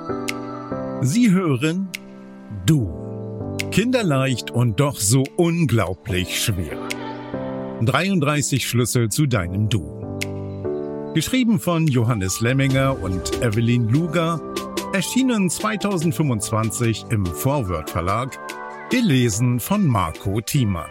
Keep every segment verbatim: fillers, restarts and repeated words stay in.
Sie hören Du. Kinderleicht und doch so unglaublich schwer. dreiunddreißig Schlüssel zu deinem Du. Geschrieben von Johannes Lemminger und Evelyn Luger, erschienen zweitausendfünfundzwanzig im Vorwort Verlag, gelesen von Marco Thiemann.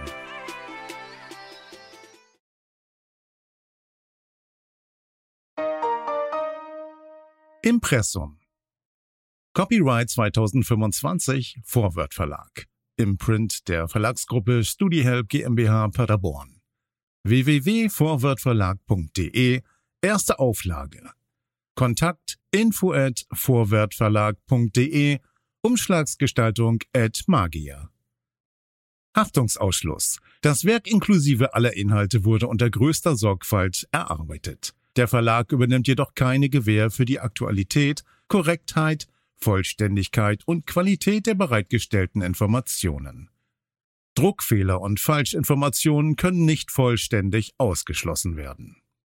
Impressum. Copyright zweitausendfünfundzwanzig, Vorwort Verlag. Imprint der Verlagsgruppe StudiHelp GmbH Paderborn. w w w punkt vorwortverlag punkt de, erste Auflage. Kontakt info at vorwortverlag punkt de, Umschlagsgestaltung at Magier. Haftungsausschluss. Das Werk inklusive aller Inhalte wurde unter größter Sorgfalt erarbeitet. Der Verlag übernimmt jedoch keine Gewähr für die Aktualität, Korrektheit, Vollständigkeit und Qualität der bereitgestellten Informationen. Druckfehler und Falschinformationen können nicht vollständig ausgeschlossen werden.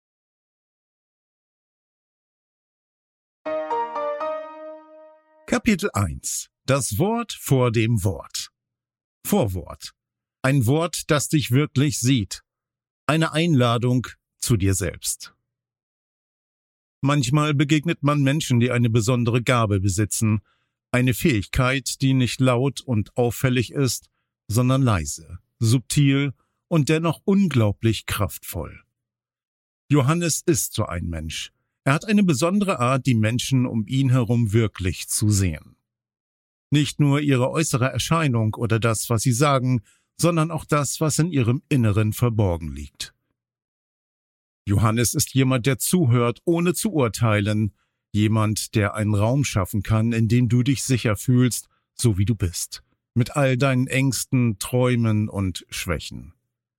Kapitel eins. Das Wort vor dem Wort. Vorwort. Ein Wort, das dich wirklich sieht. Eine Einladung zu dir selbst. Manchmal begegnet man Menschen, die eine besondere Gabe besitzen, eine Fähigkeit, die nicht laut und auffällig ist, sondern leise, subtil und dennoch unglaublich kraftvoll. Johannes ist so ein Mensch. Er hat eine besondere Art, die Menschen um ihn herum wirklich zu sehen. Nicht nur ihre äußere Erscheinung oder das, was sie sagen, sondern auch das, was in ihrem Inneren verborgen liegt. Johannes ist jemand, der zuhört, ohne zu urteilen, jemand, der einen Raum schaffen kann, in dem du dich sicher fühlst, so wie du bist, mit all deinen Ängsten, Träumen und Schwächen.